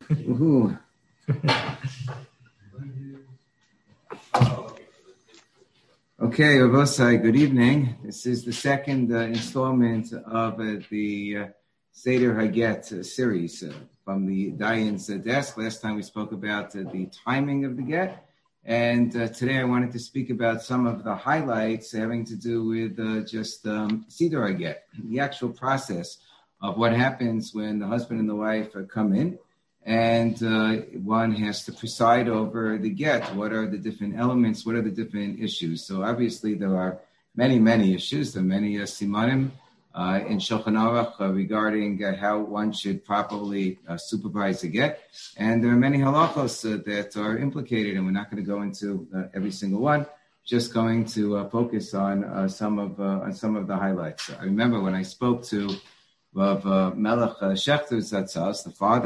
Woohoo. Okay, Rabosai, good evening. This is the second installment of the Seder Haget series from the Dayan's desk. Last time we spoke about the timing of the get, and today I wanted to speak about some of the highlights having to do with just Seder Haget, the actual process of what happens when the husband and the wife come in, and one has to preside over the get. What are the different elements? What are the different issues? So obviously there are many issues. There are many simanim in Shulchan Aruch regarding how one should properly supervise a get. And there are many halachos that are implicated, and we're not going to go into every single one. Just going to focus on some of the highlights. I remember when I spoke to Rav Melech Shechter Zatzos, the father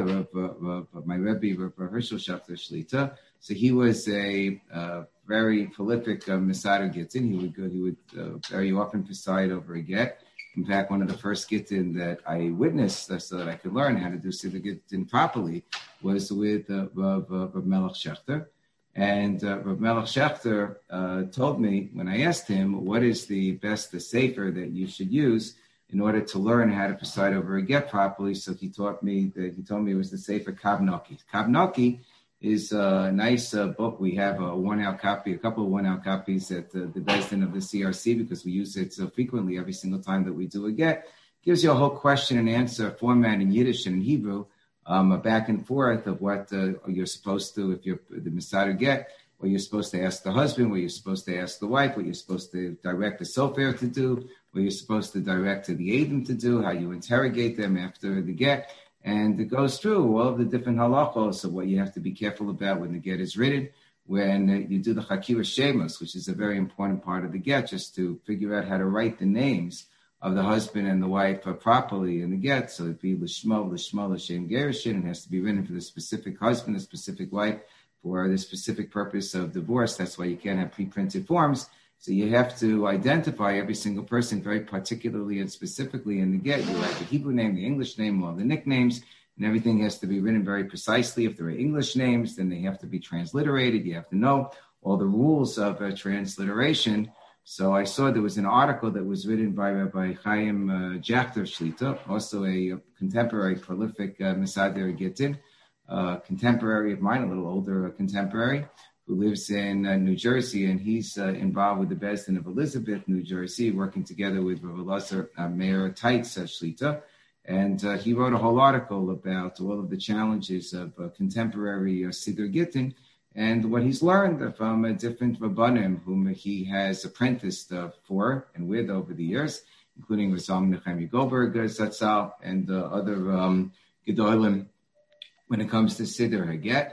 of my Rebbe, Rav Hershel Shechter Shlita. So he was a very prolific Mesader Gittin. He would very often preside over a get. In fact, one of the first Gittin that I witnessed so that I could learn how to do Siddur Gittin properly was with Rav Melech Shechter. And Rav Melech Shechter told me, when I asked him, what is the sefer that you should use in order to learn how to preside over a get properly. So he told me it was the Sefer Kav Naki. Kav Naki is a nice book. We have a couple of one-out copies at the Beis Din of the CRC because we use it so frequently every single time that we do a get. Gives you a whole question and answer format in Yiddish and in Hebrew, a back and forth of what you're supposed to, if you're the Mesader get, what you're supposed to ask the husband, what you're supposed to ask the wife, what you're supposed to direct the sofer to do, what you're supposed to direct to the Eidim to do, how you interrogate them after the get. And it goes through all of the different halachos of what you have to be careful about when the get is written, when you do the Chakira Shemos, which is a very important part of the get, just to figure out how to write the names of the husband and the wife properly in the get. So it'd be L'Shmo, L'Shem Gerushin. It has to be written for the specific husband, the specific wife, for the specific purpose of divorce. That's why you can't have pre-printed forms. So you have to identify every single person very particularly and specifically in the get. You write the Hebrew name, the English name, all the nicknames, and everything has to be written very precisely. If there are English names, then they have to be transliterated. You have to know all the rules of transliteration. So I saw there was an article that was written by Rabbi Chaim Jachter Shlita, also a contemporary prolific Mesader Gittin, contemporary of mine, a little older contemporary, who lives in New Jersey, and he's involved with the Beis Din of Elizabeth, New Jersey, working together with Rav Elazar Meir Teitz Shlita. And he wrote a whole article about all of the challenges of contemporary Siddur Gittin and what he's learned from different Rabbanim whom he has apprenticed for and with over the years, including Rizam Nechemia Goldberg Zatzal and other Gedolim when it comes to Siddur Haget.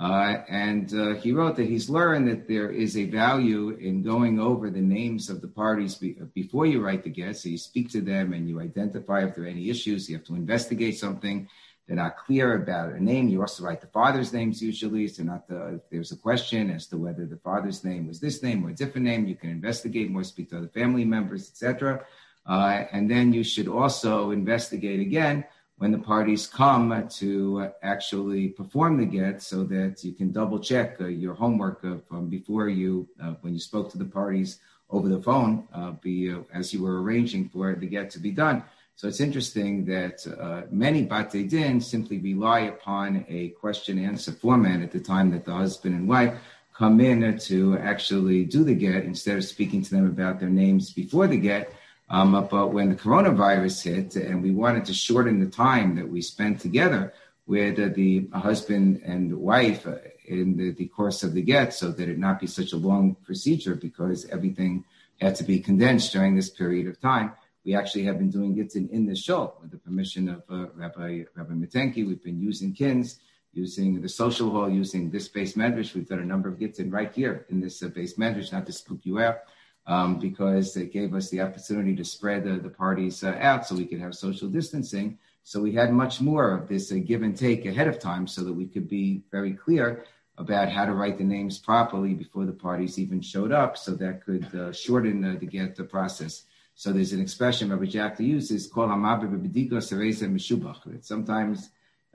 And he wrote that he's learned that there is a value in going over the names of the parties before you write the get. So you speak to them and you identify if there are any issues. You have to investigate something. They're not clear about a name. You also write the father's names usually. So if there's a question as to whether the father's name was this name or a different name, you can investigate more, speak to other family members, etc. And then you should also investigate again when the parties come to actually perform the get, so that you can double check your homework from before you, when you spoke to the parties over the phone, as you were arranging for the get to be done. So it's interesting that many Batei Din simply rely upon a question-answer format at the time that the husband and wife come in to actually do the get, instead of speaking to them about their names before the get. But when the coronavirus hit and we wanted to shorten the time that we spent together with the husband and wife in the course of the get, so that it not be such a long procedure because everything had to be condensed during this period of time, we actually have been doing Gittin in the shul with the permission of Rabbi Mitenki. We've been using kins, using the social hall, using this base medrash. We've done a number of Gittin right here in this base medrash, not to spook you out. Because it gave us the opportunity to spread the parties out so we could have social distancing. So we had much more of this give and take ahead of time so that we could be very clear about how to write the names properly before the parties even showed up, so that could shorten the process. So there's an expression Rabbi Jack uses called Hamaber B'Bediko Sereza Meshubach. Sometimes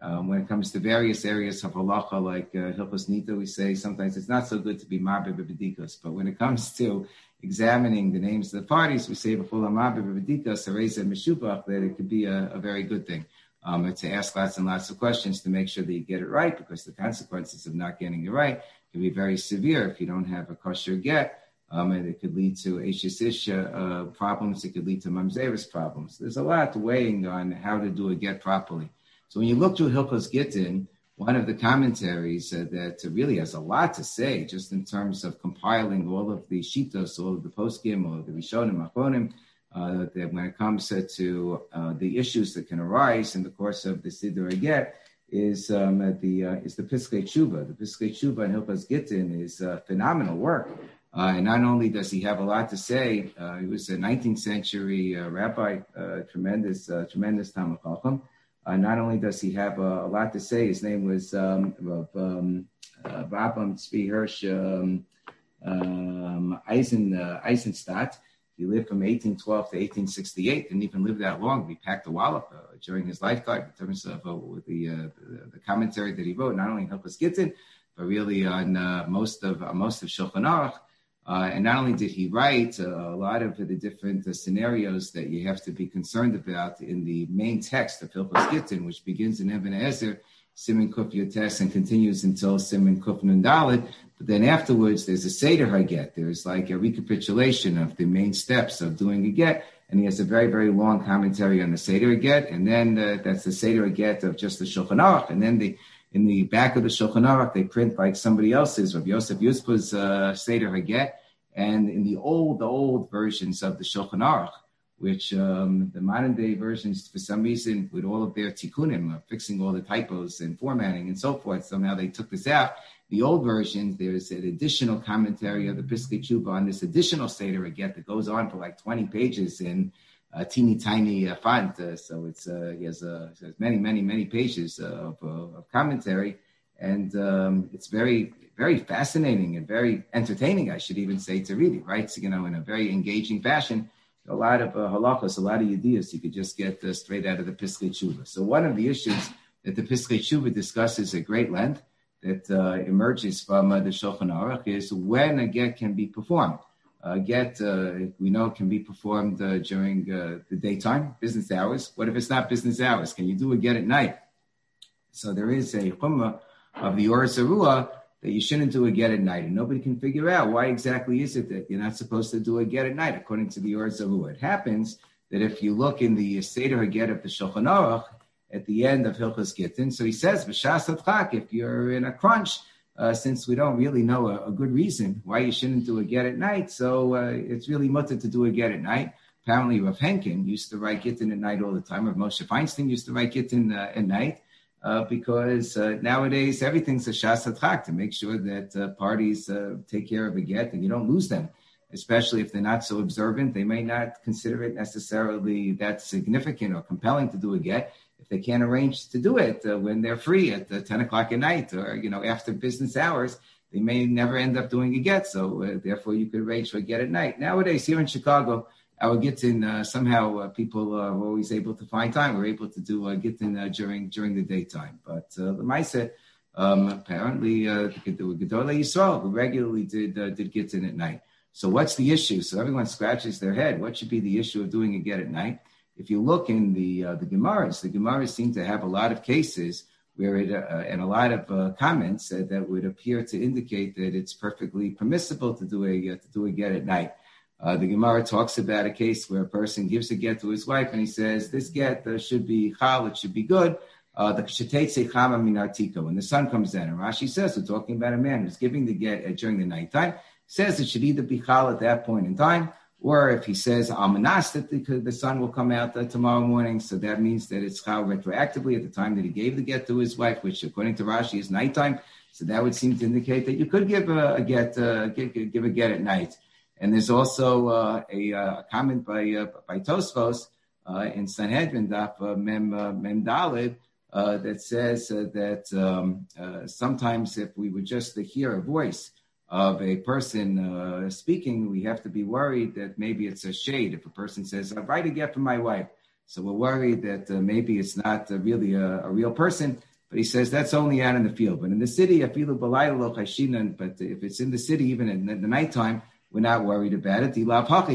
When it comes to various areas of halacha, like Hilchos Nita, we say sometimes it's not so good to be marbe b'bedikos. But when it comes to examining the names of the parties, we say b'chol marbe b'bedikos, hareza meshubach, that it could be a very good thing. To ask lots and lots of questions to make sure that you get it right, because the consequences of not getting it right can be very severe if you don't have a kosher get. And it could lead to Eshes problems. It could lead to Mamzeris problems. There's a lot weighing on how to do a get properly. So when you look through Hilchos Gittin, one of the commentaries that really has a lot to say, just in terms of compiling all of the Shitos, all of the Poskim, all of the Rishonim, Achronim, that when it comes to the issues that can arise in the course of the Siddur Get, is the Piskei Tshuva. The Piskei Tshuva in Hilchos Gittin is phenomenal work. And not only does he have a lot to say, he was a 19th century rabbi, tremendous Talmid Chacham. Not only does he have a lot to say, his name was Rabam Tzvi Hirsch Eisenstadt. He lived from 1812 to 1868, didn't even live that long. He packed a wallop during his lifetime in terms of the commentary that he wrote, not only in Hilchos Gittin, but really on most of Shulchan Aruch. And not only did he write a lot of the different scenarios that you have to be concerned about in the main text of Hilchos Gittin, which begins in Even Ezer, Siman Kuf Yotes, and continues until Siman Kuf Nun Daled. But then afterwards, there's a Seder HaGet. There's like a recapitulation of the main steps of doing a get, and he has a very, very long commentary on the Seder HaGet, and then that's the Seder HaGet of just the Shulchan Aruch, and then in the back of the Shulchan Aruch, they print like somebody else's, of Yosef Yuspa's Seder HaGet, and in the old versions of the Shulchan Aruch, which the modern day versions, for some reason, with all of their tikkunim, fixing all the typos and formatting and so forth, somehow they took this out. The old versions, there's an additional commentary of the Piskei Tshuva on this additional Seder HaGet that goes on for like 20 pages in teeny tiny font. So he has many pages of commentary, and it's very, very fascinating and very entertaining, I should even say, to read it, right? So, in a very engaging fashion. A lot of halachos, a lot of yediyos you could just get straight out of the Piskei Tshuva. So one of the issues that the Piskei Tshuva discusses at great length that emerges from the Shulchan Aruch is when a get can be performed. Get, we know, can be performed during the daytime, business hours. What if it's not business hours? Can you do a get at night? So there is a chumrah of the Or Zarua that you shouldn't do a get at night. And nobody can figure out why exactly is it that you're not supposed to do a get at night, according to the Or Zarua. It happens that if you look in the Seder HaGet of the Shulchan Aruch, at the end of Hilchos Gittin, so he says, B'shas Adchak, if you're in a crunch, since we don't really know a good reason why you shouldn't do a get at night, so it's really mutter to do a get at night. Apparently, Rav Henkin used to write Gittin at night all the time. Rav Moshe Feinstein used to write Gittin at night. Because nowadays everything's a shas hadchak to make sure that parties take care of a get and you don't lose them, especially if they're not so observant. They may not consider it necessarily that significant or compelling to do a get if they can't arrange to do it when they're free at 10 o'clock at night or after business hours. They may never end up doing a get, so therefore you could arrange for a get at night. Nowadays here in Chicago, our Gittin, somehow people are always able to find time. We're able to do Gittin during the daytime. But the Maaseh, apparently, the Gedolei Yisrael, who regularly did Gittin at night. So what's the issue? So everyone scratches their head. What should be the issue of doing a get at night? If you look in the Gemaras seem to have a lot of cases where it, and a lot of comments that would appear to indicate that it's perfectly permissible to do a get at night. The Gemara talks about a case where a person gives a get to his wife and he says, this get should be chal, it should be good. When the sun comes in, and Rashi says, we're talking about a man who's giving the get during the nighttime, says it should either be chal at that point in time, or if he says almanas, that the sun will come out tomorrow morning, so that means that it's chal retroactively at the time that he gave the get to his wife, which according to Rashi is nighttime. So that would seem to indicate that you could give a get at night. And there's also a comment by Tosfos in Sanhedrin Daf Mem Daled that says that sometimes if we would just hear a voice of a person speaking, we have to be worried that maybe it's a shade. If a person says, "I write a get from my wife," so we're worried that maybe it's not really a real person. But he says that's only out in the field. But in the city, afilu b'layla lo chashinan. But if it's in the city, even in the nighttime, we're not worried about it.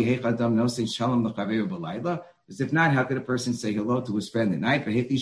Because if not, how could a person say hello to his friend at night?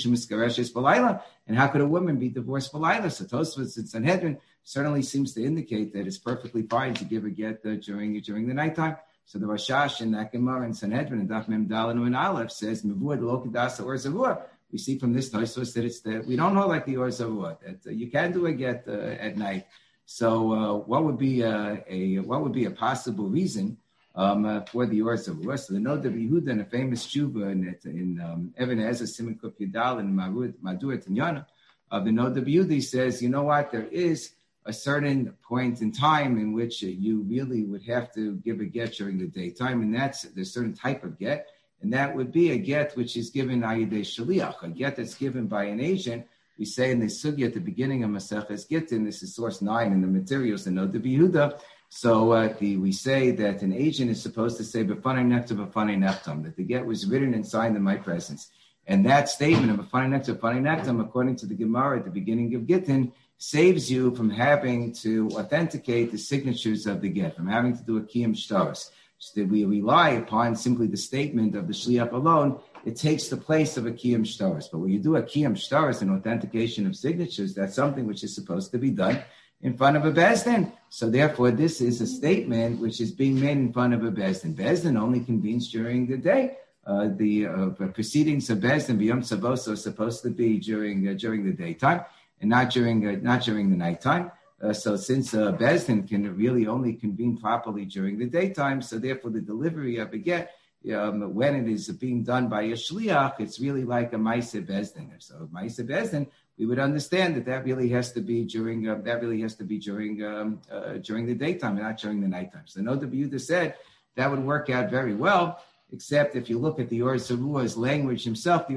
And how could a woman be divorced b'layla? So Tosfos in Sanhedrin certainly seems to indicate that it's perfectly fine to give a get during the nighttime. So the Rashash in that Gemara in Sanhedrin and Daf Mem Daled and Aleph says Mevua lo kedasa or zavua. We see from this Tosfos that it's that we don't hold like the or zavua, that you can do a get at night. So what would be a possible reason for the or zavua? So the Noda B'Yehuda in a famous tshuva in Even Ezer Siman Kuf Yudal and Madur Tanyana of the Noda B'Yehuda says, you know what, there is a certain point in time in which you really would have to give a get during the daytime, and there's a certain type of get, and that would be a get which is given ayidei shaliach, a get that's given by an agent. We say in the sugya at the beginning of Maseches Gittin, this is source 9 in the materials, in Noda B'Yehuda. So we say that an agent is supposed to say b'fanei neftam b'fanei neftam, that the get was written and signed in my presence. And that statement of b'fanei neftam, according to the Gemara at the beginning of Gittin, saves you from having to authenticate the signatures of the get, from having to do a kiyum shtaros. So that we rely upon simply the statement of the shliach alone, it takes the place of a kiyum shtaros. But when you do a kiyum shtaros, an authentication of signatures, that's something which is supposed to be done in front of a beis din. So therefore, this is a statement which is being made in front of a beis din. Beis din only convenes during the day. The proceedings of beis din b'yom tzavos are supposed to be during the daytime, and not during the nighttime. So since beis din can really only convene properly during the daytime, so therefore the delivery of a get, when it is being done by a shliach, it's really like a ma'aseh beis din. So ma'aseh beis din, we would understand that really has to be during during the daytime, and not during the nighttime. So Noda B'Yehuda said that would work out very well, except if you look at the Or Zavua's language himself,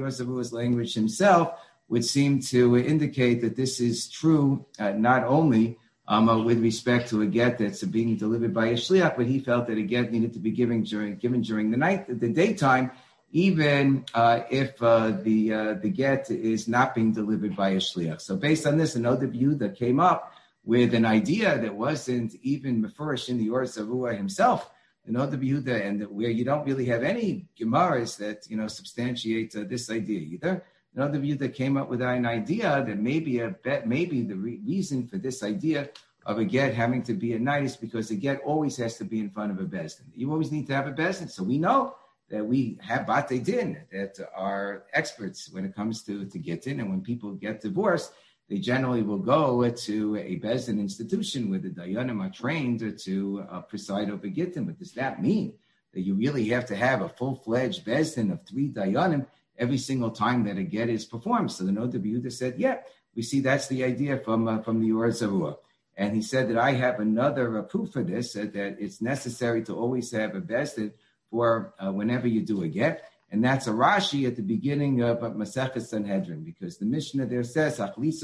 would seem to indicate that this is true not only with respect to a get that's being delivered by a shliach, but he felt that a get needed to be given during the daytime, even if the get is not being delivered by a shliach. So based on this, the Noda B'Yehuda came up with an idea that wasn't even mefurish in the Or Zavua himself. The Noda B'Yehuda, and where you don't really have any gemaras that substantiate this idea either. Noda B'Yehuda came up with an idea that maybe the reason for this idea of a get having to be at night is because a get always has to be in front of a beis din. You always need to have a beis din. So we know that we have batei din that are experts when it comes to gettin, and when people get divorced, they generally will go to a beis din institution where the dayanim are trained to preside over gettin. But does that mean that you really have to have a full-fledged beis din of 3 dayanim every single time that a get is performed? So the Noda B'Yehuda said, yeah, we see that's the idea from the Or Zavua. And he said that I have another proof for this, that it's necessary to always have a beis din for whenever you do a get. And that's a Rashi at the beginning of Maseches Sanhedrin, because the Mishnah there says,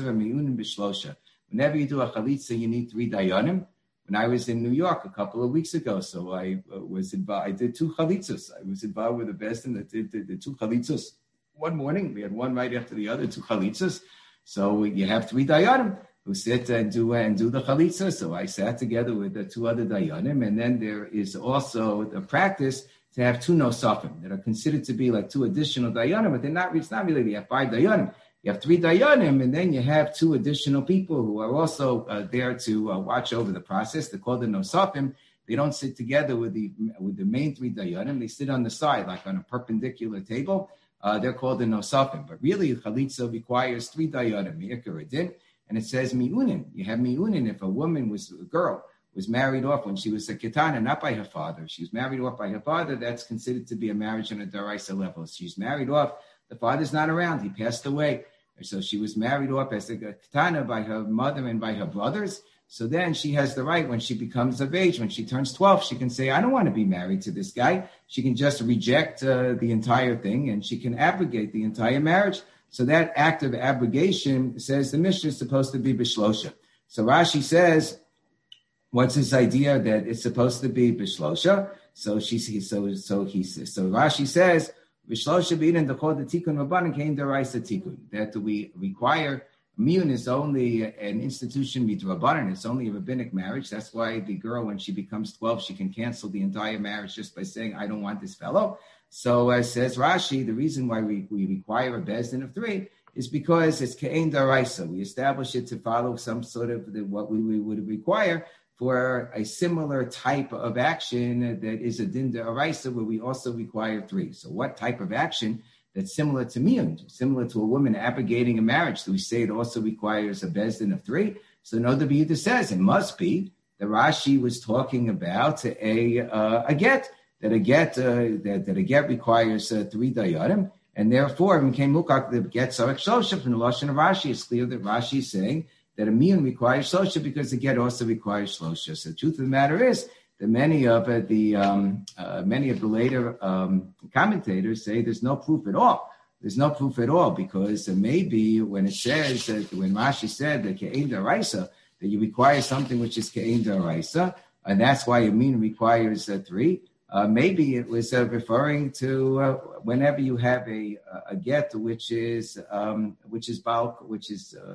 whenever you do a chalitza, you need 3 dayanim. When I was in New York a couple of weeks ago, so I did 2 chalitzos. I was involved with a beis din that did the 2 chalitzos. One morning, we had one right after the other, 2 chalitzos. So you have 3 dayanim who sit and do the chalitza. So I sat together with the 2 other dayanim, and then there is also the practice to have 2 nosafim that are considered to be like 2 additional dayanim, but they're not. It's not really. You have 5 dayanim. You have 3 dayanim, and then you have 2 additional people who are also there to watch over the process. They're called the nosafim. They don't sit together with the main 3 dayanim. They sit on the side, like on a perpendicular table. They're called the nosafim. But really, the chalitza requires 3 dayanim, mi'ikar din, and it says mi'unin. You have mi'unin if a girl was married off when she was a ketana, not by her father. If she was married off by her father, that's considered to be a marriage on a daraisa level. She's married off. The father's not around. He passed away. So she was married off as a ketana by her mother and by her brothers. So then she has the right, when she becomes of age, when she turns 12, she can say, I don't want to be married to this guy. She can just reject the entire thing, and she can abrogate the entire marriage. So that act of abrogation, says the Mishnah, is supposed to be b'shlosha. So Rashi says, what's this idea that it's supposed to be b'shlosha? So Rashi says, b'shlosha b'idin dechol the tikkun rabbanan came deraisa tikkun, that we require Miyun is only an institution midrabanan. It's only a rabbinic marriage. That's why the girl, when she becomes 12, she can cancel the entire marriage just by saying, I don't want this fellow. So says Rashi, the reason why we require a bezdin of 3 is because it's ke'en daraisa. We establish it to follow some sort of what we would require for a similar type of action that is a din daraisa, where we also require 3. So what type of action that's similar to miyun, similar to a woman abrogating a marriage? Do we say it also requires a bezdin of 3? So no, the B'yudah says it must be that Rashi was talking about a get, that a get requires 3 dayanim, and therefore when came mukak the get sarek shosha from the lashon of Rashi, it's clear that Rashi is saying that a miyun requires shlosha because the get also requires shlosha. So the truth of the matter is that many of the later commentators say there's no proof at all. There's no proof at all because maybe when it says that when Rashi said that ke'en daraisa, that you require something which is ke'en daraisa, and that's why a miyun requires 3. Maybe it was referring to whenever you have a get which is bulk, which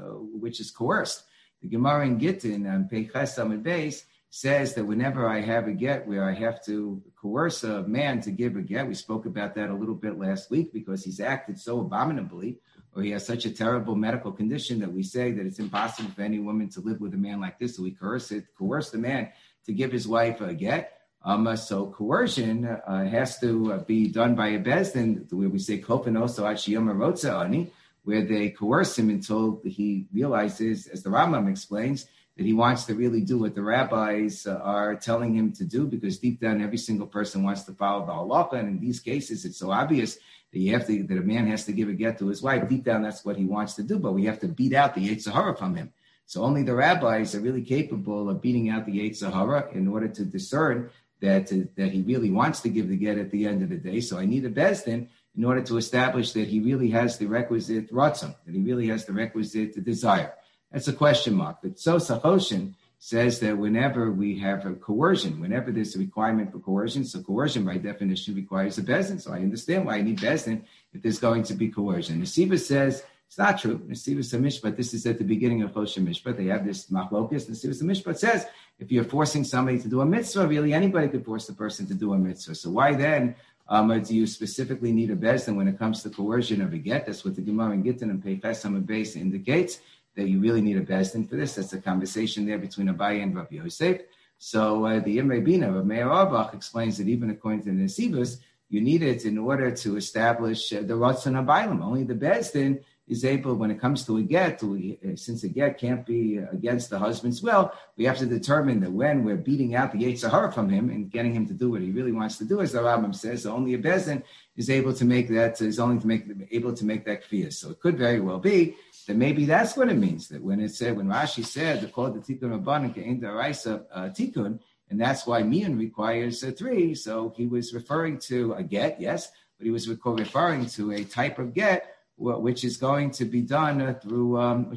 is coerced. The Gemara in Gittin on Peiches Amud Beis says that whenever I have a get where I have to coerce a man to give a get, we spoke about that a little bit last week because he's acted so abominably, or he has such a terrible medical condition that we say that it's impossible for any woman to live with a man like this. So we coerce the man to give his wife a get. So coercion has to be done by a bezdin, where we say kopanoso achiyoma rotza ani, where they coerce him until he realizes, as the Rambam explains, that he wants to really do what the rabbis are telling him to do, because deep down every single person wants to follow the halacha, and in these cases it's so obvious that a man has to give a get to his wife. Deep down that's what he wants to do, but we have to beat out the Yetzer Hara from him. So only the rabbis are really capable of beating out the Yetzer Hara in order to discern that he really wants to give the get at the end of the day. So I need a bezdin in order to establish that he really has the requisite ratzon, that he really has the requisite desire. That's a question mark. But Sosa Choshen says that whenever we have a coercion, whenever there's a requirement for coercion, so coercion by definition requires a bezdin. So I understand why I need bezdin if there's going to be coercion. Nesiva says it's not true. Nesiva Mishpat, this is at the beginning of Choshen Mishpat. They have this machlokas. Nesiva Mishpat says if you're forcing somebody to do a mitzvah, really anybody could force the person to do a mitzvah. So why then do you specifically need a bezdin when it comes to coercion of a get? That's what the Gemara in Gittin and Peiches Amud Beis indicates, that you really need a bezdin for this. That's a conversation there between Abaye and Rav Yosef. So the Imrei Bina of Meir Arbach explains that even according to the Nesivos, you need it in order to establish the Ratzon HaBailam. Only the bezdin is able, when it comes to a get, since a get can't be against the husband's will, we have to determine that when we're beating out the Yetzer Hara from him and getting him to do what he really wants to do, as the Rambam says, only a bezdin is able to make that, able to make that kfiyah. So it could very well be that maybe that's what it means, that when Rashi said, the called the tikkun rabbanan ke'en daraisa tikkun, and that's why miyun requires 3. So he was referring to a get, yes, but he was referring to a type of get which is going to be done through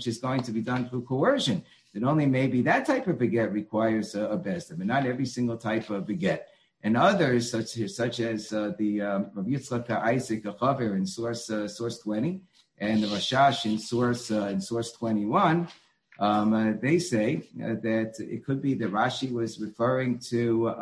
coercion. That only maybe that type of a get requires a bezdin, but not every single type of a get. And others, such as the Rav Yitzchak Isaac Achaver in source 20, and the Rashash in source 21, they say that it could be that Rashi was referring to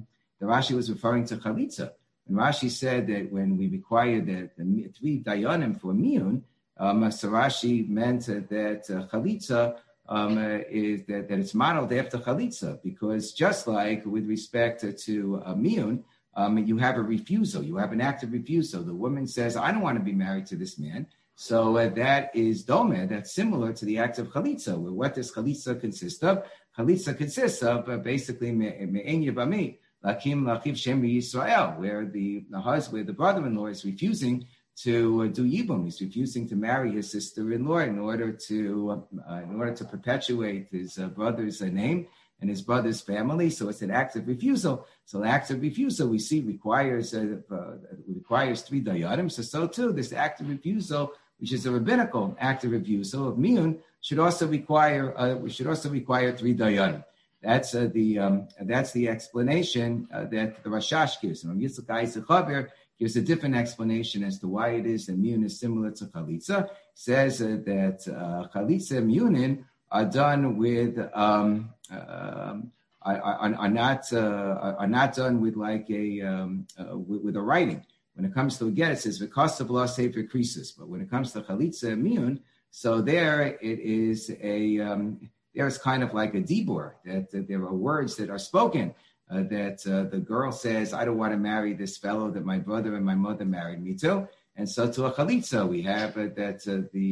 chalitza. And Rashi said that when we require the 3 dayanim for miyun, so Rashi meant that chalitza is that it's modeled after chalitza, because just like with respect to miyun, you have a refusal, you have an act of refusal. The woman says, I don't want to be married to this man. So that is domed, that's similar to the act of chalitza. Where what does chalitza consist of? Chalitza consists of basically me'en yibami, lakim lachiv shem Yisrael, where the husband, where the brother-in-law is refusing to do yibum. He's refusing to marry his sister-in-law in order to perpetuate his brother's name and his brother's family. So it's an act of refusal. So the act of refusal we see requires 3 dayanim. So too, this act of refusal, which is a rabbinical act of refusal of miyun, should also require 3 dayanim. That's the explanation that the Rashash gives. And Yitzchak Isaac Chaver gives a different explanation as to why it is that miyun is similar to chalitza. Says that chalitza and miyunin are done with are not done with like with a writing. When it comes to a get, it says v'kasav la sefer krisus. But when it comes to chalitza and miyun, so there it is there's kind of like a dibur, that there are words that are spoken, that the girl says, I don't want to marry this fellow that my brother and my mother married me to. And so to a chalitza, we have that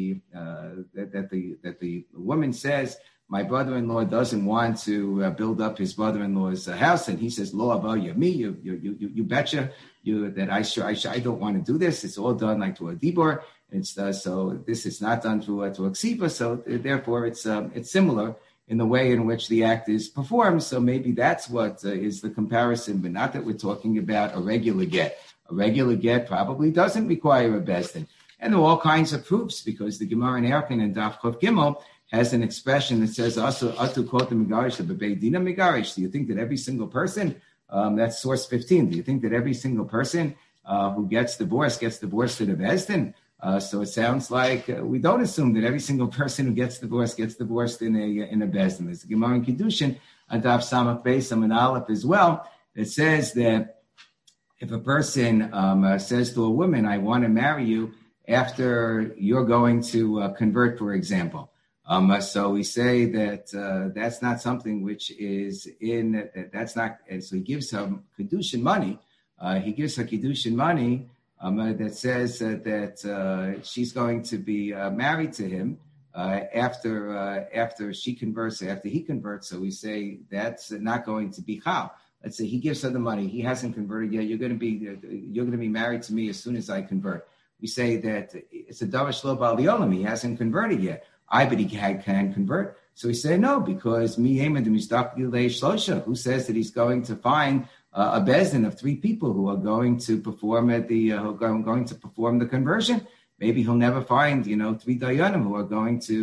the woman says, my brother-in-law doesn't want to build up his brother-in-law's house, and he says, "Lo about me, you betcha, I don't want to do this." It's all done like to a dibur. It's so this is not done to a ksiva. So therefore, it's similar in the way in which the act is performed. So maybe that's what is the comparison, but not that we're talking about a regular get. A regular get probably doesn't require a bezdin, and there are all kinds of proofs because the Gemara in Erkin and Daf Chav Gimel has an expression that says, "Atu quote the megarish the bebeidina megarish." Do you think that every single person, that's source 15? Do you think that every single person who gets divorced in a bezdin? So it sounds like we don't assume that every single person who gets divorced in a bezdin. There's a Gemara in Kiddushin, Adaf Samach Beis Amin Aleph as well. It says that if a person says to a woman, "I want to marry you," after you're going to convert, for example. So we say that that's not something which is that's not, so he gives her Kiddushin money. He gives her Kiddushin money that says that she's going to be married to him after she converts, after he converts. So we say that's not going to be chal. Let's say he gives her the money. He hasn't converted yet. You're going to be married to me as soon as I convert. We say that it's a davash lo bal liolam. He hasn't converted yet. But he can convert. So we say no, because who says that he's going to find a bezdin of 3 people who are going to perform the conversion? Maybe he'll never find 3 dayanim who are going to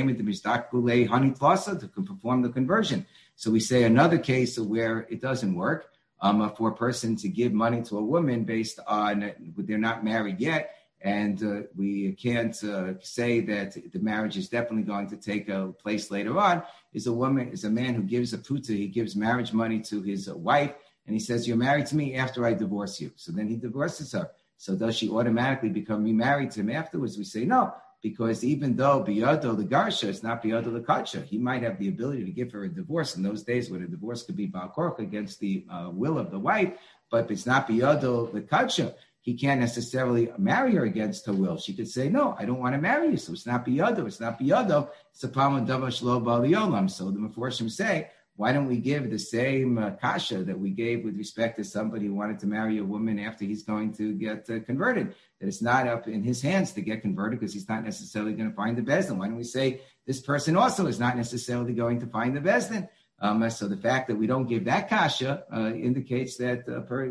perform the conversion. So we say another case where it doesn't work for a person to give money to a woman based on they're not married yet. And we can't say that the marriage is definitely going to take place later on. Is a man who gives a pruta, he gives marriage money to his wife, and he says, "You're married to me after I divorce you." So then he divorces her. So does she automatically become remarried to him afterwards? We say no, because even though biyado the garsha is not biyado the kacha, he might have the ability to give her a divorce in those days when a divorce could be bal korach against the will of the wife, but if it's not biyado the kacha, he can't necessarily marry her against her will. She could say, "No, I don't want to marry you." So it's not biyado. It's not biyado. It's a palma davash lo bal liolam. So the Meforshim say, why don't we give the same kasha that we gave with respect to somebody who wanted to marry a woman after he's going to get converted? That it's not up in his hands to get converted because he's not necessarily going to find the bezdin. Why don't we say this person also is not necessarily going to find the bezdin? So the fact that we don't give that kasha indicates that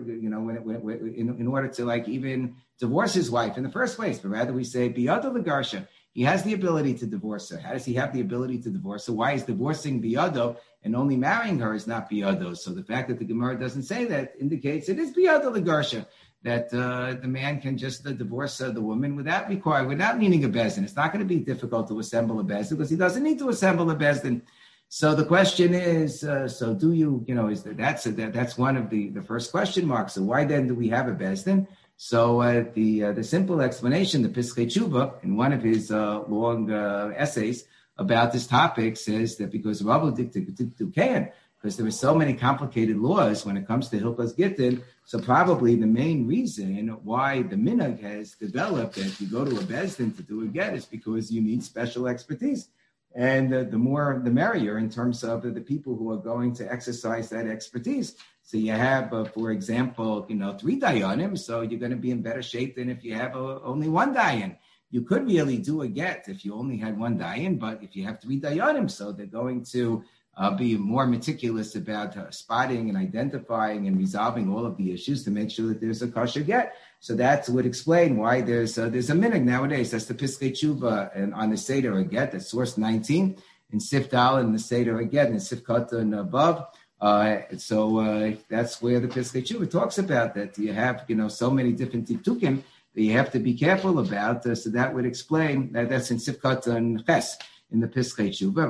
in order to like even divorce his wife in the first place, but rather we say biyado legarsha. He has the ability to divorce her. How does he have the ability to divorce her? Why is divorcing biyado and only marrying her is not biyado? So the fact that the Gemara doesn't say that indicates it is biyado legarsha, that the man can just divorce the woman without needing a bezdin. It's not going to be difficult to assemble a bezdin because he doesn't need to assemble a bezdin. So the question is, so do you, that's one of the first question marks. So why then do we have a bezdin? So the simple explanation, the Piskei Tshuva, in one of his long essays about this topic, says that because Rabbi Dikdukayan, because there are so many complicated laws when it comes to Hilchos Gittin, so probably the main reason why the minhag has developed that if you go to a bezdin to do a get is because you need special expertise. And the more, the merrier in terms of the people who are going to exercise that expertise. So you have, for example, 3 dayanim, so you're going to be in better shape than if you have only 1 dayan. You could really do a get if you only had 1 dayan, but if you have 3 dayanim, so they're going to be more meticulous about spotting and identifying and resolving all of the issues to make sure that there's a kosher get. So that would explain why there's a minhag nowadays. That's the Piskei Tshuva and on the Seder Aget, that's source 19 in Sif Dal and the Seder Aget and Sif Katan above. So that's where the Piskei Tshuva talks about that. You have, so many different tiktukim that you have to be careful about. So that would explain that's in Sifkat and Ches in the Piskei Tshuva.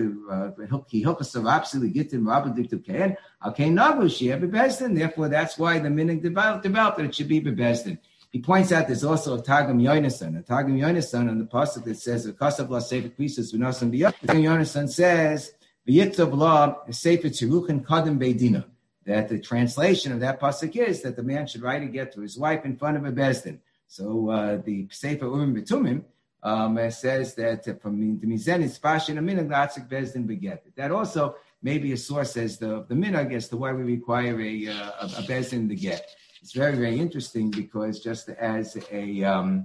Therefore, that's why the minig developed that it should be bebesdin. He points out there's also a Targum Yonasan. A Targum Yonasan on the pasuk that says, "Kasav la sefer krisus v'nasan b'yad." Targum Yonasan says, "V'yiktav la sefer tzirukhin kadem beidina." That the translation of that pasuk is that the man should write a get to his wife in front of a bezdin. So the Sefer Urim B'Tumim says that from the Mizen is Pashin a minhag latzik bezdin beget. That also may be a source as the minhag as to why we require a bezdin to get. It's very, very interesting because just as an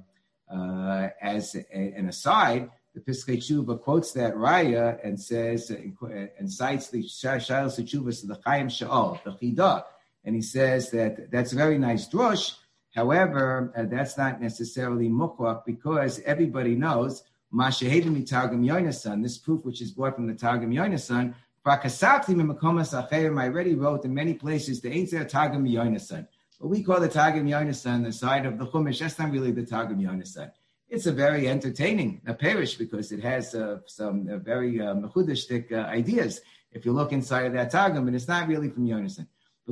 aside, the Piskei Tshuva quotes that raya and says and cites the Shailos Tshuvas of the Chaim Sha'al, the Chidah, and he says that that's a very nice drush. However, that's not necessarily mukwak because everybody knows Mashahevim Targum Yonasan. This proof, which is brought from the Targum Yonasan, I already wrote in many places the Ein Zer Targum Yonasan. What we call the Targum Yonasan, the side of the Chumash, that's not really the Targum Yonasan. It's a very entertaining parish because it has some very mechudishtik ideas. If you look inside of that Targum, and it's not really from Yonasan.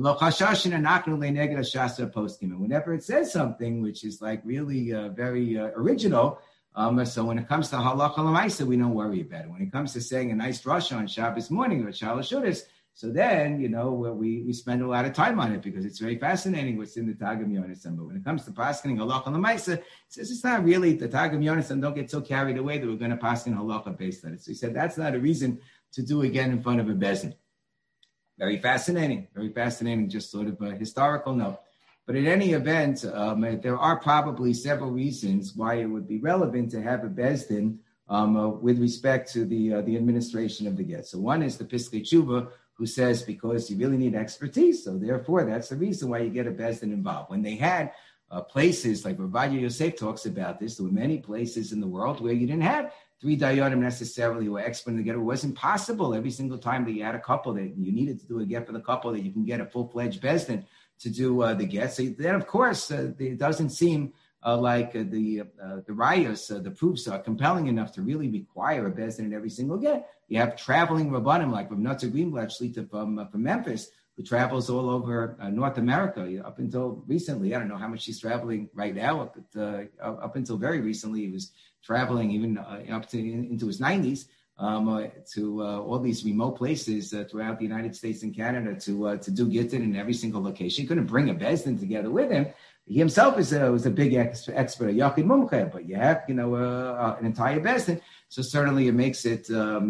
Whenever it says something which is like really very original, so when it comes to halacha l'maisa, we don't worry about it. When it comes to saying a nice drasha on Shabbos morning or Shalosh Shudas, so then, we spend a lot of time on it because it's very fascinating what's in the Targum Yonasan. But when it comes to paskening halacha l'maisa, it says it's not really the Targum Yonasan. Don't get so carried away that we're going to pasken halacha based on it. So he said that's not a reason to do again in front of a bezin. Very fascinating, just sort of a historical note. But in any event, there are probably several reasons why it would be relevant to have a bezdin with respect to the administration of the get. So one is the Piskei Tshuva, who says because you really need expertise, so therefore that's the reason why you get a bezdin involved. When they had places like Rabbi Yosef talks about this, there were many places in the world where you didn't have 3 dayanim necessarily who were expert in the get. It wasn't possible every single time that you had a couple that you needed to do a get for the couple that you can get a full-fledged bezdin to do the get. So then, of course, it doesn't seem like the rayos, the proofs are compelling enough to really require a bezdin in every single get. You have traveling rabbanim like Rav Nutzer Greenblatt Shlita from Memphis, who travels all over North America up until recently. I don't know how much he's traveling right now, but up until very recently, he was traveling even up to into his 90s to all these remote places throughout the United States and Canada to do gittin in every single location. He couldn't bring a bezdin together with him. He himself was a big expert, a Yachid Mumche, but you have an entire bezdin. So certainly it makes it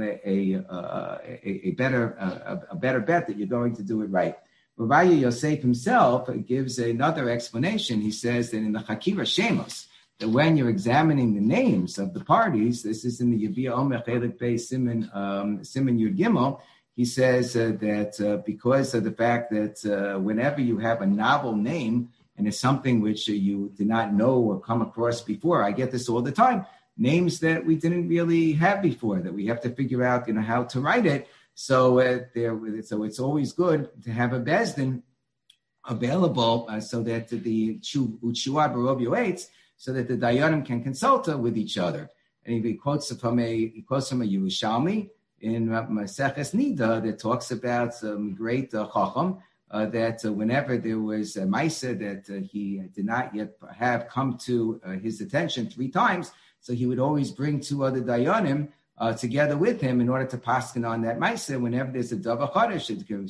a better bet that you're going to do it right. Rabbi Yosef himself gives another explanation. He says that in the Chakira Shemos, that when you're examining the names of the parties, this is in the Yevia Omer Chelik Bey Siman Yud Gimel, he says that because of the fact that whenever you have a novel name and it's something which you did not know or come across before, I get this all the time, names that we didn't really have before, that we have to figure out, how to write it. So so it's always good to have a bezdin available so that the Uchua Barov Yoetz, so that the dayanim can consult with each other. And he quotes from a Yerushalmi in Maseches Nida that talks about some great chacham that whenever there was a Maisa that he did not yet have come to his attention 3 times, so he would always bring 2 other dayanim together with him in order to paskin on that Maisa. Whenever there's a Dava Chodesh,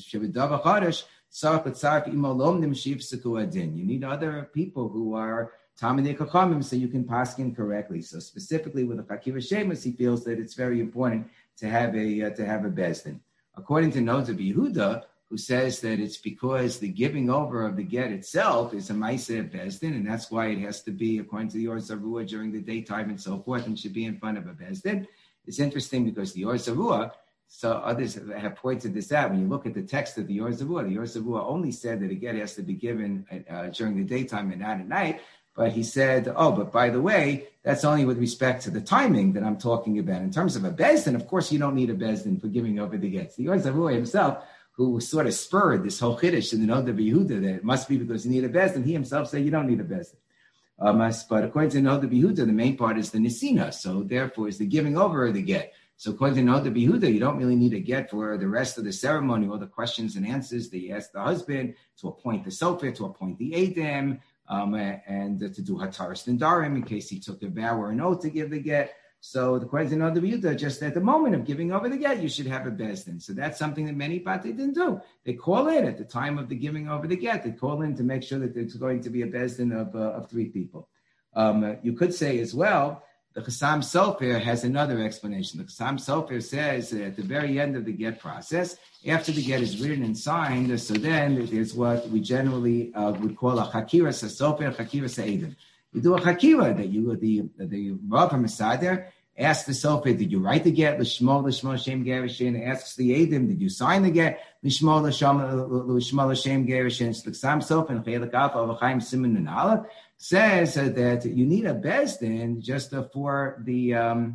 you need other people who are Talmidei Chachamim, so you can paskin correctly. So specifically with the Chakira Shemos, he feels that it's very important to have a bezdin. According to Noda Yehuda, who says that it's because the giving over of the get itself is a Maaseh bezdin, and that's why it has to be according to the Or Zarua during the daytime and so forth, and should be in front of a bezdin. It's interesting because the Or Zarua, so others have pointed this out. When you look at the text of the Or Zarua only said that a get has to be given during the daytime and not at night. But he said, but by the way, that's only with respect to the timing that I'm talking about. In terms of a bezdin, of course, you don't need a bezdin for giving over the gets. The Or Zarua himself who sort of spurred this whole chiddush in the Noda B'Yehuda that it must be because you need a bezdin. He himself said you don't need a bezdin. But according to Noda B'Yehuda, the main part is the nisina. So therefore, is the giving over of the get. So according to Noda B'Yehuda, you don't really need a get for the rest of the ceremony, all the questions and answers that you ask the husband, to appoint the sofer, to appoint the edem, and to do hataras nedarim in case he took a vow or an oath to give the get. So the according to Noda B'Yehuda, just at the moment of giving over the get, you should have a bezdin. So that's something that many Bate didn't do. They call in at the time of the giving over the get. They call in to make sure that there's going to be a bezdin of 3 people. You could say as well, the Chassam Sofer has another explanation. The Chassam Sofer says that at the very end of the get process, after the get is written and signed, so then there's what we generally would call a Chakira Sofer, Chakira Sa'edim. You do a Chakira that you, the Rav HaMesader, asks the Sofer, did you write the get? L'shmo Shem Gerishin. Asks the Edim, did you sign the get? L'shmo Shem Gerishin. So the Chassam Sofer and Chelik Alpha of Chaim Siman and Aleph says that you need a bezdin just for the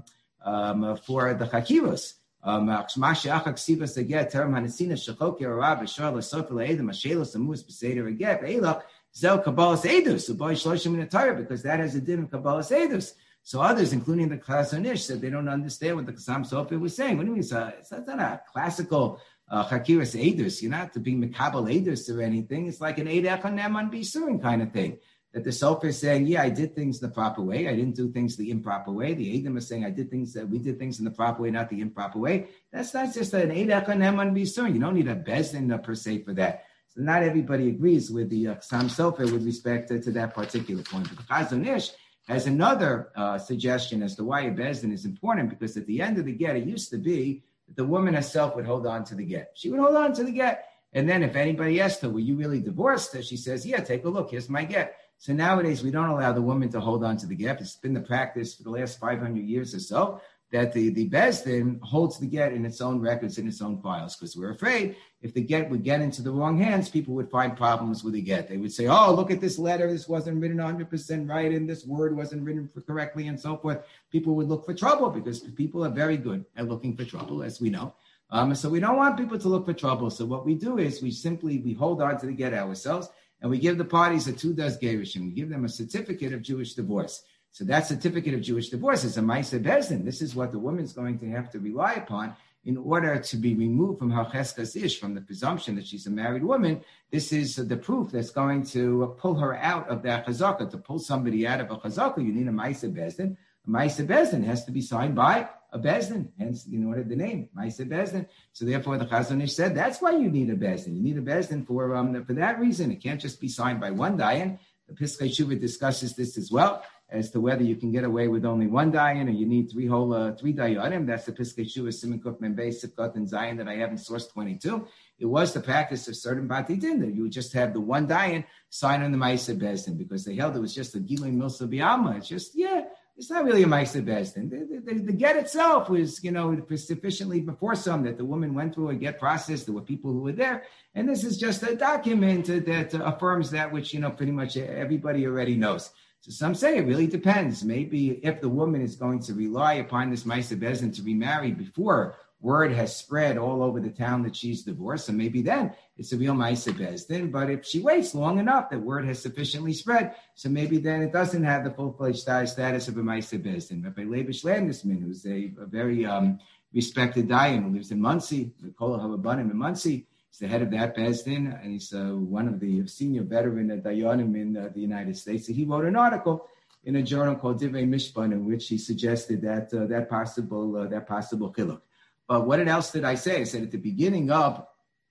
chakiros. Because that has a din of Kabbalas Edus. So others, including the Chazon Ish, said they don't understand what the Chassam Sofer was saying. What do you mean? It's not a classical Chakiras Edus. You're not to be Mekabel Edus or anything. It's like an Eidech on Neman Bisurin kind of thing. That the Sofer is saying, yeah, I did things the proper way. I didn't do things the improper way. The Edom is saying, we did things in the proper way, not the improper way. That's not just an Eidech on Neman Bisurin. You don't need a bezdin per se for that. So not everybody agrees with the Chassam Sofer with respect to that particular point. But the Chazon Ish has another suggestion as to why a bezdin is important, because at the end of the get, it used to be that the woman herself would hold on to the get. She would hold on to the get. And then if anybody asked her, were you really divorced? She says, yeah, take a look. Here's my get. So nowadays, we don't allow the woman to hold on to the get. It's been the practice for the last 500 years or so that the bezdin holds the get in its own records, in its own files, because we're afraid if the get would get into the wrong hands, people would find problems with the get. They would say, oh, look at this letter. This wasn't written 100% right, and this word wasn't written correctly, and so forth. People would look for trouble because people are very good at looking for trouble, as we know. So we don't want people to look for trouble. So what we do is we hold on to the get ourselves, and we give the parties a tudas gerushin. We give them a certificate of Jewish divorce. So that certificate of Jewish divorce is a ma'aseh bezdin. This is what the woman's going to have to rely upon in order to be removed from her cheskas ish, from the presumption that she's a married woman. This is the proof that's going to pull her out of that chazakah. To pull somebody out of a chazakah, you need a ma'aseh bezdin. A ma'aseh bezdin has to be signed by a bezdin, hence the name, ma'aseh bezdin. So therefore, the Chazon Ish said that's why you need a bezdin. You need a bezdin for that reason. It can't just be signed by one dayan. The Piskei Shuvah discusses this as well, as to whether you can get away with only one dayan or you need three dayanim. That's the Piskei Shuvah, Siman Kuf Membeis, Sifkat, and Zion that I have in source 22. It was the practice of certain Bati Din that you would just have the one dayan sign on the ma'aseh bezdin, because they held it was just a Gilui Milsa B'Alma. It's just, it's not really a ma'aseh bezdin. The get itself was, sufficiently before some that the woman went through a get process. There were people who were there. And this is just a document that affirms that which, pretty much everybody already knows. So some say it really depends. Maybe if the woman is going to rely upon this ma'aseh bezdin to remarry before word has spread all over the town that she's divorced, so maybe then it's a real ma'aseh bezdin. But if she waits long enough that word has sufficiently spread, so maybe then it doesn't have the full-fledged status of a ma'aseh bezdin. Rabbi Leibish Landesman, who's a very respected dayan who lives in Monsey, the Kol HaRabbanim in Monsey, he's the head of that bezdin, and he's one of the senior veteran dayanim in the United States. So he wrote an article in a journal called Divrei Mishpan, in which he suggested that possible chiluk. But what else did I say? I said at the beginning of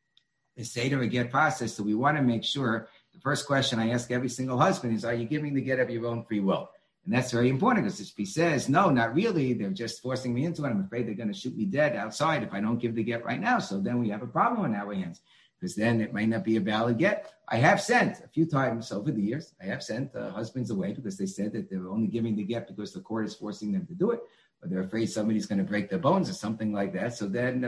the Seder get process, so we want to make sure, the first question I ask every single husband is, are you giving the get of your own free will? And that's very important, because if he says, no, not really, they're just forcing me into it, I'm afraid they're going to shoot me dead outside if I don't give the get right now. So then we have a problem on our hands, because then it might not be a valid get. I have sent a few times over the years, husbands away because they said that they were only giving the get because the court is forcing them to do it, or they're afraid somebody's going to break their bones or something like that. So then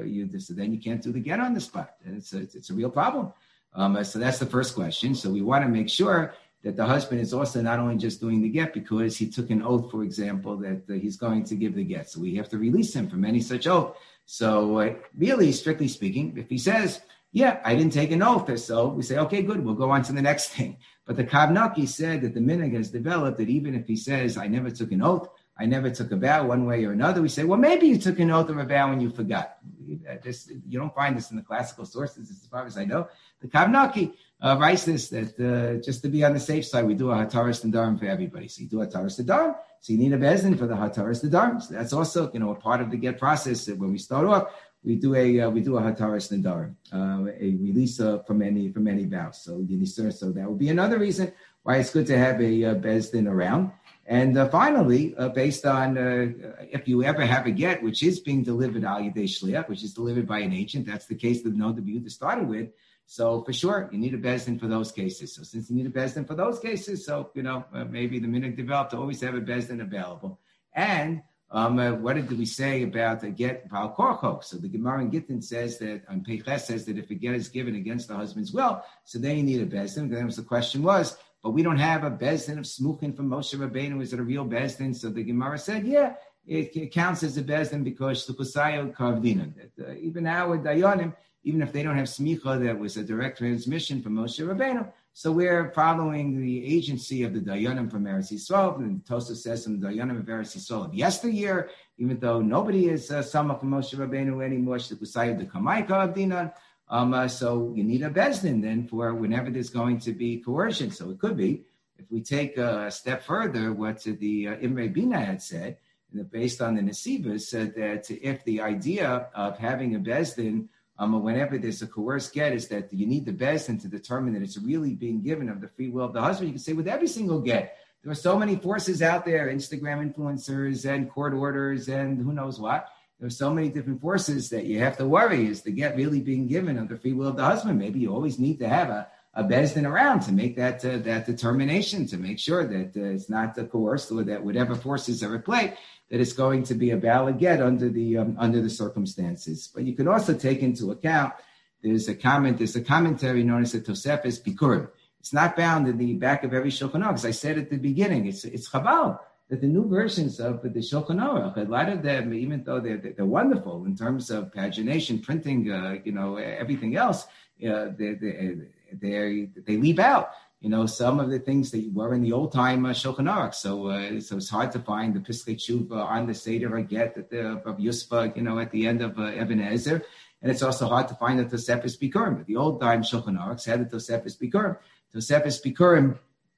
you can't do the get on the spot. And it's a real problem. So that's the first question. So we want to make sure that the husband is also not only just doing the get because he took an oath, for example, that he's going to give the get. So we have to release him from any such oath. So really, strictly speaking, if he says, yeah, I didn't take an oath, so we say, okay, good, we'll go on to the next thing. But the Kavnaki said that the minhag has developed that even if he says, I never took an oath, I never took a vow one way or another, we say, well, maybe you took an oath or a vow and you forgot. You don't find this in the classical sources, as far as I know. The Kavnaki writes this, that just to be on the safe side, we do a Hataras Nedarim for everybody. So you do a Hataras Nedarim, so you need a Bezdin for the Hataras Nedarim. So that's also, a part of the get process. When we start off, we do a Hataras Nedarim, a release from any vows. So that would be another reason why it's good to have a Bezdin around. And finally, based on if you ever have a get which is being delivered al yedei shliach, which is delivered by an agent, that's the case that the Biuta started with. So for sure, you need a bezdin for those cases. So since you need a bezdin for those cases, so maybe the minhag developed to always have a bezdin available. And what did we say about a get bal korcho? So the Gemara in Gittin says that Peiches says that if a get is given against the husband's will, so then you need a bezdin. Then the question was, but we don't have a bezdin of smuchin from Moshe Rabbeinu. Is it a real bezdin? So the Gemara said, yeah, it counts as a bezdin because shlukusayo kavdina. Even now with dayanim, even if they don't have smicha, that was a direct transmission from Moshe Rabbeinu. So we're following the agency of the dayanim from Eretz Yisrael. And Tosafos says from the dayanim of Eretz Yisrael of yesteryear, even though nobody is sama from Moshe Rabbeinu anymore, shlukusayo the kamai kavdina. So you need a bezdin then for whenever there's going to be coercion. So it could be, if we take a step further, what the Imre Bina had said, based on the Nesivas, said that if the idea of having a bezdin, whenever there's a coerced get, is that you need the bezdin to determine that it's really being given of the free will of the husband. You can say with every single get, there are so many forces out there, Instagram influencers and court orders and who knows what. There's so many different forces that you have to worry, is the get really being given of the free will of the husband. Maybe you always need to have a bezdin around to make that determination, to make sure that it's not coerced, or that whatever forces are at play, that it's going to be a valid get under the circumstances. But you can also take into account, there's a commentary known as the Tosefes Bikurim. It's not found in the back of every Shulchan Aruch, because I said at the beginning, it's Chabal that the new versions of the Shulchan Aruch, a lot of them, even though they're wonderful in terms of pagination, printing, everything else, they leave out, some of the things that were in the old time Shulchan Aruch. So it's hard to find the Piskei Tshuva on the Seder Haget of Yusfa, at the end of Eben Ezer. And it's also hard to find the Tosefes Bikurim. But the old time Shulchan Aruch had the Tosefes Bikurim. Tosefes Bikurim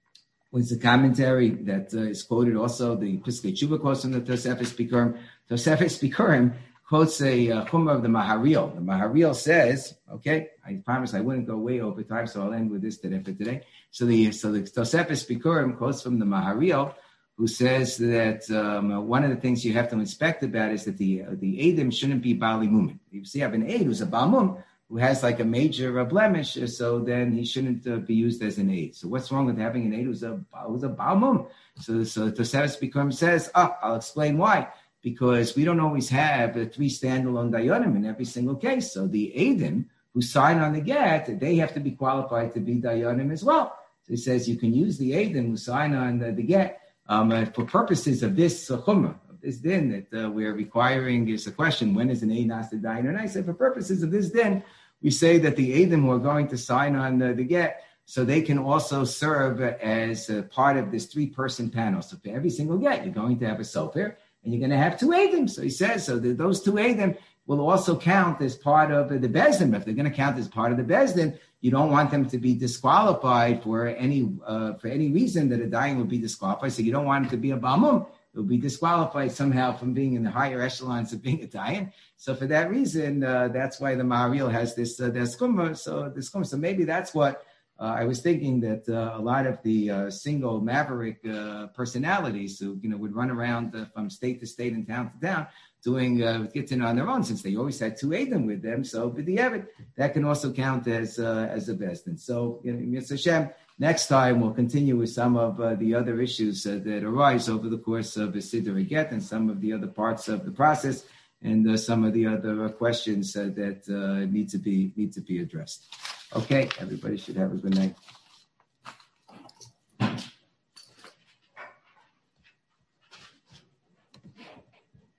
was the commentary that is quoted also. The Piskei Tshuva quotes from the Tosefes Bikurim. Tosefes Bikurim quotes a chumrah of the Maharil. The Maharil says, okay, I promise I wouldn't go way over time, so I'll end with this today for today. So the Tosefes Bikurim quotes from the Maharil, who says that one of the things you have to inspect about is that the Eidim shouldn't be Bali Mumin. If you see, I have an Eid who's a Balmum, who has like a major blemish, so then he shouldn't be used as an aid. So what's wrong with having an aid who's a Balmum? So Tosefes Bikurim says, I'll explain why. Because we don't always have the three standalone dayanim in every single case. So the Eidim who sign on the get, they have to be qualified to be dayanim as well. So he says you can use the Eidim who sign on the get for purposes of this chumrah, of this din that we're requiring. Is a question, when is an Eid not the dayan? And I said for purposes of this din, we say that the Eidim who are going to sign on the get, so they can also serve as a part of this 3-person panel. So for every single get, you're going to have a sofer, and you're going to have 2 Eidim. So he says, so those 2 Eidim will also count as part of the Bezdin. If they're going to count as part of the Bezdin, you don't want them to be disqualified for any reason that a dayan will be disqualified. So you don't want them to be a Balmum. They'll be disqualified somehow from being in the higher echelons of being a dayan. So for that reason, that's why the Maharil has this chumrah. So maybe that's what I was thinking, that a lot of the single maverick personalities who would run around from state to state and town to town doing Gittin on their own, since they always had 2 Eidim with them. So b'diavad, that can also count as a bezdin. So Mitzvah Hashem, next time we'll continue with some of the other issues that arise over the course of the Siddur Get and some of the other parts of the process, and some of the other questions that need to be addressed. Okay, everybody should have a good night.